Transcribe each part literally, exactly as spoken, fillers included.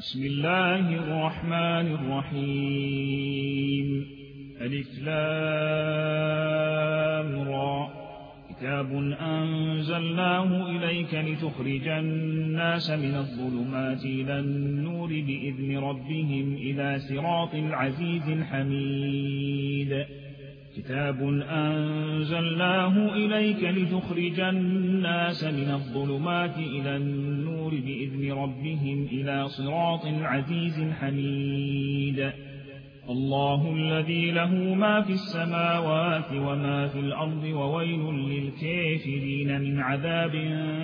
بسم الله الرحمن الرحيم. ألف لام را. كتاب أنزلناه إليك لتخرج الناس من الظلمات إلى النور بإذن ربهم إلى صراط العزيز الحميد. كتاب أنزلناه إليك لتخرج الناس من الظلمات إلى النور بإذن ربهم إلى صراط العزيز الحميد. الله الذي له ما في السماوات وما في الأرض وويل للكافرين من عذاب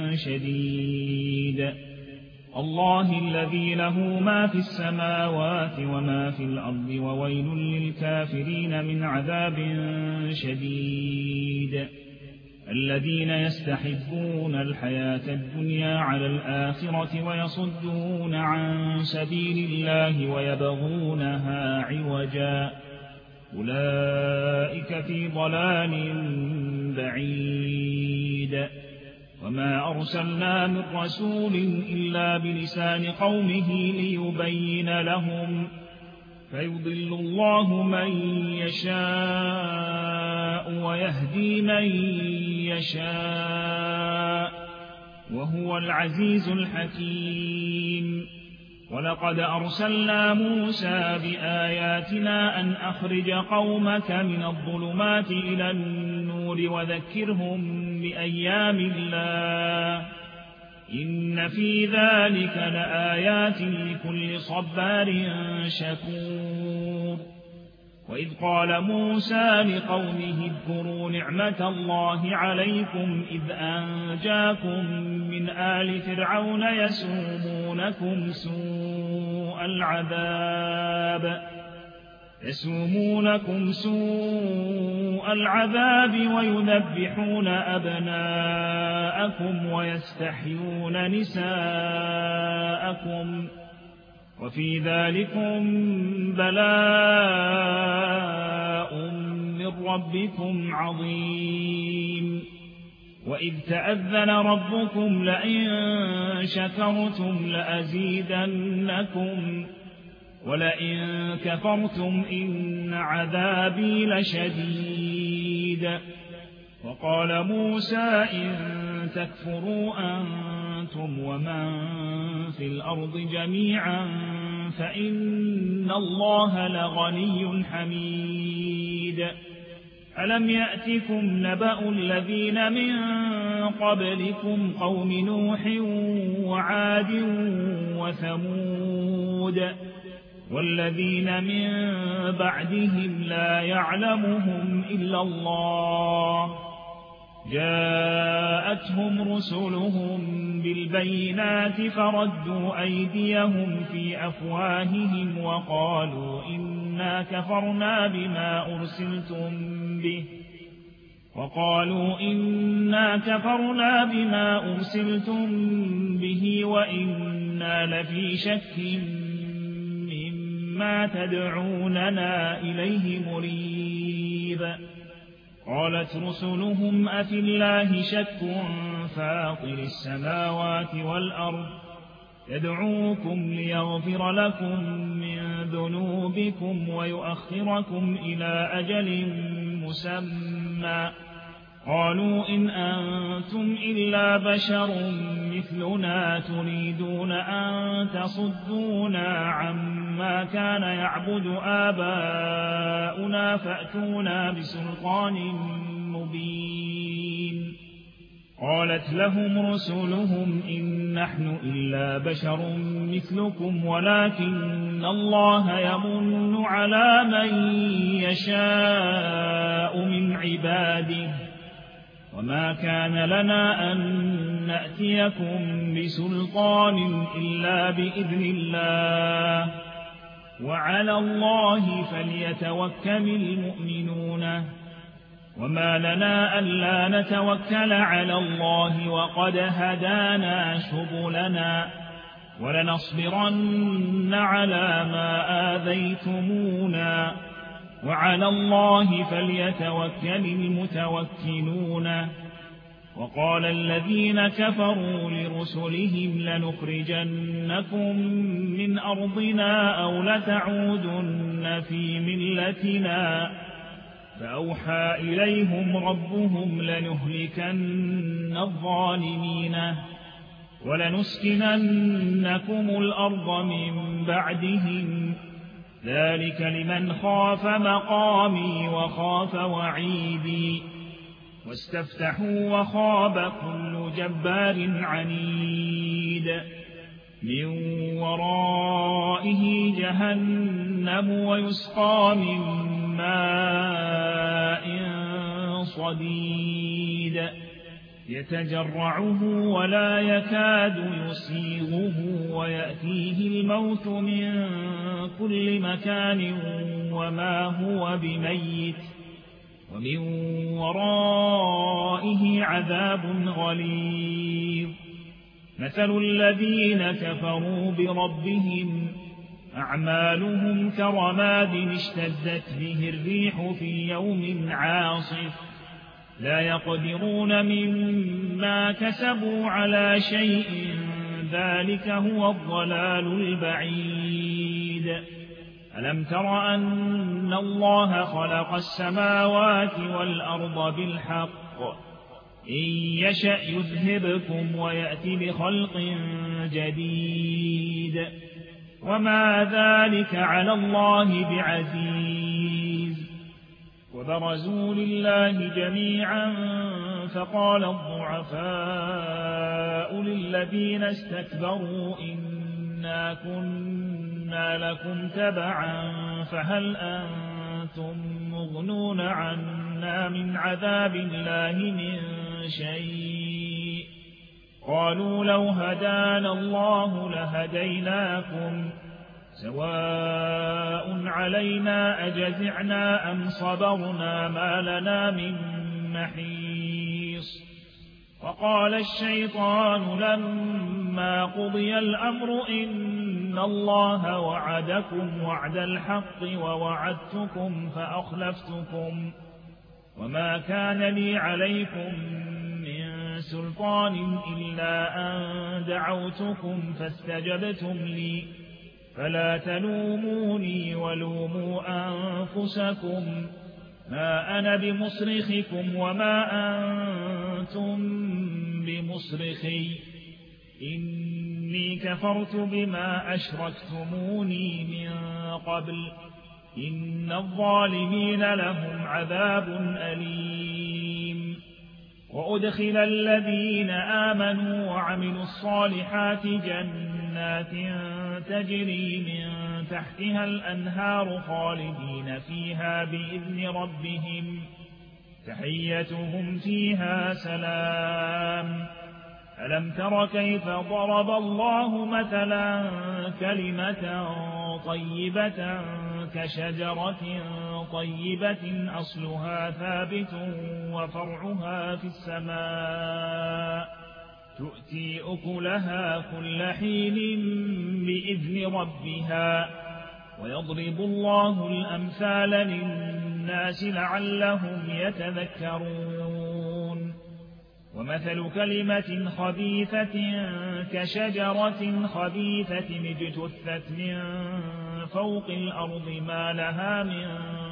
شديد. الله الذي له ما في السماوات وما في الأرض وويل للكافرين من عذاب شديد. الذين يستحبون الحياة الدنيا على الآخرة ويصدون عن سبيل الله ويبغونها عوجا أولئك في ضلال بعيد. وما أرسلنا من رسول إلا بلسان قومه ليبين لهم فيضل الله من يشاء ويهدي من يشاء وهو العزيز الحكيم. ولقد أرسلنا موسى بآياتنا أن أخرج قومك من الظلمات إلى النور وذكرهم بأيام الله إن في ذلك لآيات لكل صبار شكور. وإذ قال موسى لقومه اذكروا نعمة الله عليكم إذ أنجاكم من آل فرعون يسومونكم سوء العذاب يسومونكم سوء العذاب ويذبحون أبناءكم ويستحيون نساءكم وفي ذلكم بلاء من ربكم عظيم. وإذ تأذن ربكم لئن شكرتم لأزيدنكم ولئن كفرتم إن عذابي لشديد. وقال موسى إن تكفروا أنتم ومن في الأرض جميعا فإن الله لغني حميد. ألم يأتكم نبأ الذين من قبلكم قوم نوح وعاد وثمود والذين من بعدهم لا يعلمهم إلا الله جاءتهم رسلهم بالبينات فردوا أيديهم في أفواههم وقالوا إنا كفرنا بما أرسلتم به وقالوا إنا كفرنا بما أرسلتم به وإنا لفي شك مما تدعوننا إليه مريب. قالت رسلهم أفي الله شك فاطر السماوات والأرض يدعوكم ليغفر لكم من ذنوبكم ويؤخركم إلى أجل مسمى قالوا إن أنتم إلا بشر مثلنا تريدون أن تصدونا عما كان يعبد آباؤنا فأتونا بسلطان مبين. قالت لهم رسلهم إن نحن إلا بشر مثلكم ولكن الله يمن على من يشاء من عباده وما كان لنا أن نأتيكم بسلطان إلا بإذن الله وعلى الله فليتوكل المؤمنون. وما لنا ألا نتوكل على الله وقد هدانا سبلنا ولنصبرن على ما آذيتمونا وعلى الله فليتوكل المتوكلون. وقال الذين كفروا لرسلهم لنخرجنكم من أرضنا أو لتعودن في ملتنا فأوحى إليهم ربهم لنهلكن الظالمين ولنسكننكم الأرض من بعدهم ذلك لمن خاف مقامي وخاف وعيدي واستفتحوا وخاب كل جبار عنيد من ورائه جهنم ويسقى من ماء صديد يتجرعه ولا يكاد يسيغه ويأتيه الموت من كل مكان وما هو بميت ومن ورائه عذاب غليظ مثل الذين كفروا بربهم أعمالهم كرماد اشتدت به الريح في يوم عاصف لا يقدرون مما كسبوا على شيء ذلك هو الضلال البعيد ألم تر أن الله خلق السماوات والأرض بالحق إن يشأ يذهبكم ويأتي بخلق جديد وما ذلك على الله بعزيز وبرزوا لله جميعا فقال الضعفاء للذين استكبروا إنا كنا لكم تبعا فهل أنتم مغنون عنا من عذاب الله من شيء قالوا لو هدانا الله لهديناكم سواء علينا أجزعنا أم صبرنا ما لنا من محيص وقال الشيطان لما قضي الأمر إن الله وعدكم وعد الحق ووعدتكم فأخلفتكم وما كان لي عليكم من سلطان إلا أن دعوتكم فاستجبتم لي فلا تلوموني ولوموا أنفسكم ما أنا بمصرخكم وما أنتم بمصرخي إني كفرت بما أشركتموني من قبل إن الظالمين لهم عذاب أليم وأدخل الذين آمنوا وعملوا الصالحات جنات تجري من تحتها الأنهار خالدين فيها بإذن ربهم تحيتهم فيها سلام ألم تر كيف ضرب الله مثلا كلمة طيبة كشجرة طيبة أصلها ثابت وفرعها في السماء تؤتي أكلها كل حين بإذن ربها ويضرب الله الأمثال للناس لعلهم يتذكرون ومثل كلمة خبيثة كشجرة خبيثة اجتثت من فوق الأرض ما لها من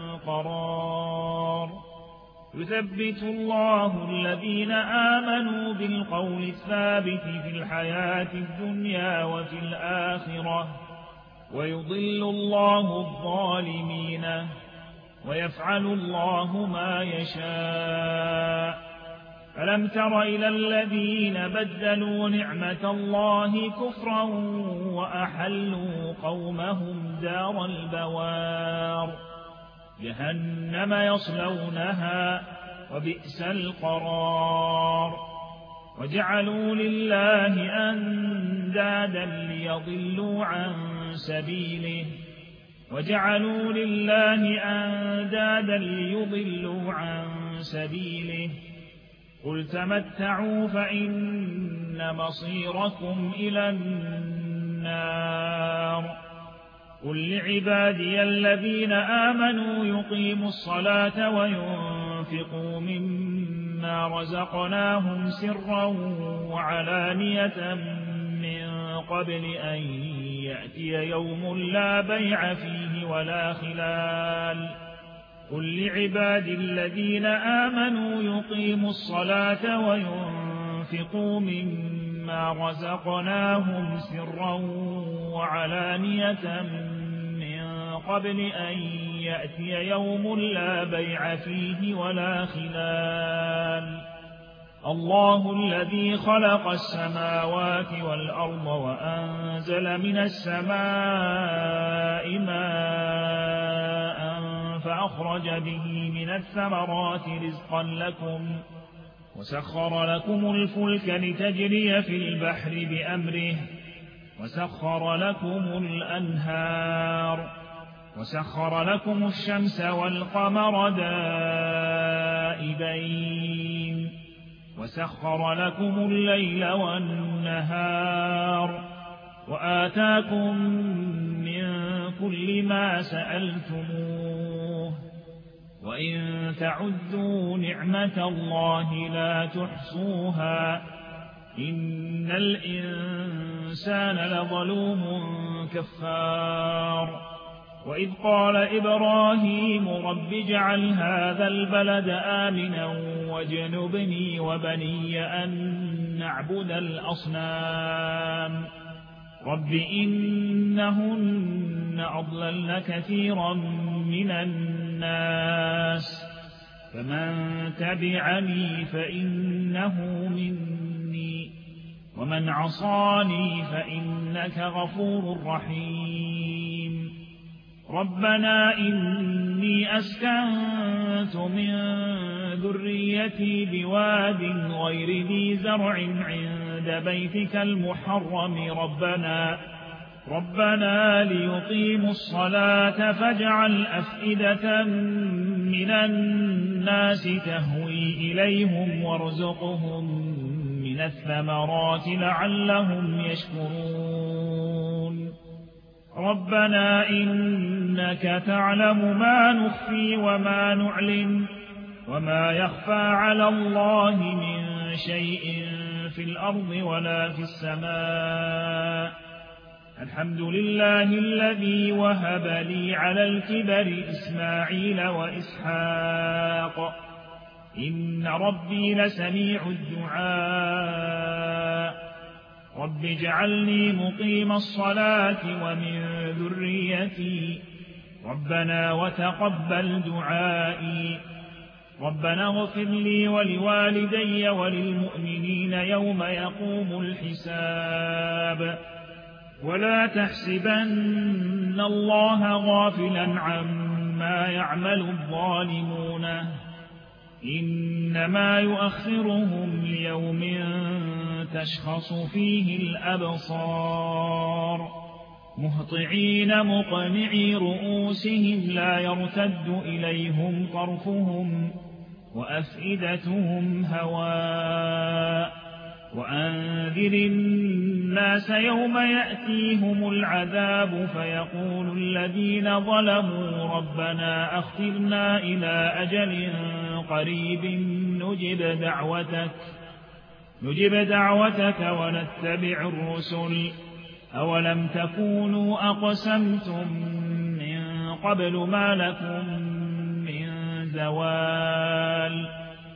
قرار يثبت الله الذين آمنوا بالقول الثابت في الحياة الدنيا وفي الآخرة ويضل الله الظالمين ويفعل الله ما يشاء ألم تر إلى الذين بدلوا نعمة الله كفرا وأحلوا قومهم دار البوار جهنم يصلونها وبئس القرار وجعلوا لله أندادا ليضلوا عن سبيله وجعلوا لله أندادا ليضلوا عن سبيله قل تمتعوا فإن مصيركم إلى النار قل لعبادي الذين آمنوا يقيموا الصلاة وينفقوا مما مما رزقناهم سرا وعلانية من قبل أن يأتي يوم لا بيع فيه ولا خلال قل لعبادي الذين آمنوا يقيموا الصلاة وينفقوا مما رزقناهم سرا وعلانية من قبل أن يأتي يوم لا بيع فيه ولا خلال الله الذي خلق السماوات والأرض وأنزل من السماء ماء فأخرج به من الثمرات رزقا لكم وسخر لكم الفلك لتجري في البحر بأمره وسخر لكم الأنهار وسخر لكم الشمس والقمر دائبين وسخر لكم الليل والنهار وآتاكم من كل ما سألتموه وإن تعدوا نعمة الله لا تحصوها إن الإنسان لظلوم كفار وإذ قال إبراهيم رب اجعل هذا البلد آمنا واجنبني وبني أن نعبد الأصنام رب إنهن أضللن كثيرا من الناس فمن تبعني فإنه مني ومن عصاني فإنك غفور رحيم ربنا إني أسكنت من ذريتي بواد غير ذي زرع عند بيتك المحرم ربنا ربنا ليقيموا الصلاة فاجعل أفئدة من الناس تهوي إليهم وارزقهم من الثمرات لعلهم يشكرون ربنا إنك تعلم ما نخفي وما نعلن وما يخفى على الله من شيء في الأرض ولا في السماء الحمد لله الذي وهب لي على الكبر إسماعيل وإسحاق إن ربي لسميع الدعاء رب اجعلني مقيم الصلاة ومن ذريتي ربنا وتقبل دعائي ربنا اغفر لي ولوالدي وللمؤمنين يوم يقوم الحساب ولا تحسبن الله غافلا عما يعمل الظالمون إنما يؤخرهم ليوم تشخص فيه الأبصار مهطعين مقنعي رؤوسهم لا يرتد إليهم طرفهم وأفئدتهم هواء وأنذر الناس يوم يأتيهم العذاب فيقول الذين ظلموا ربنا أخرنا إلى أجل قريب نجب دعوتك نجب دعوتك ونتبع الرسل أولم تكونوا أقسمتم من قبل ما لكم من زوال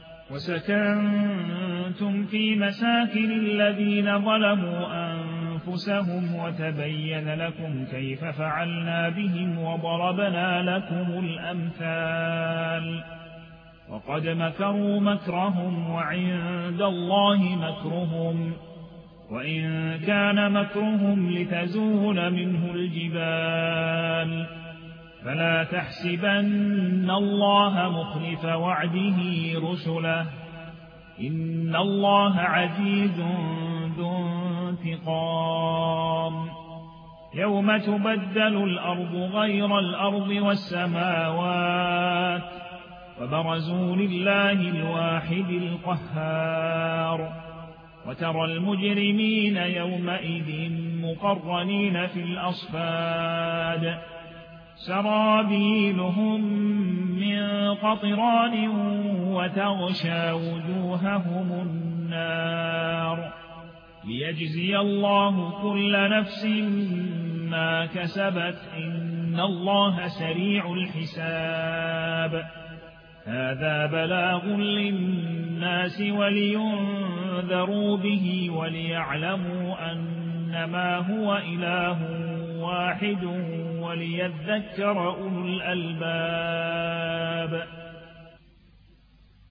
وسكنتم في مساكن الذين ظلموا أنفسهم وتبين لكم كيف فعلنا بهم وضربنا لكم الأمثال وقد مكروا مكرهم وعند الله مكرهم وإن كان مكرهم لتزول منه الجبال فلا تحسبن الله مخلف وعده رسله إن الله عزيز ذو انتقام يوم تبدل الأرض غير الأرض والسماوات وبرزوا لله الواحد القهار وترى المجرمين يومئذ مقرنين في الأصفاد سرابيلهم من قطران وتغشى وجوههم النار ليجزي الله كل نفس ما كسبت إن الله سريع الحساب هذا بلاغ للناس ولينذروا به وليعلموا أنما هو إله واحد وليذكر أولو الألباب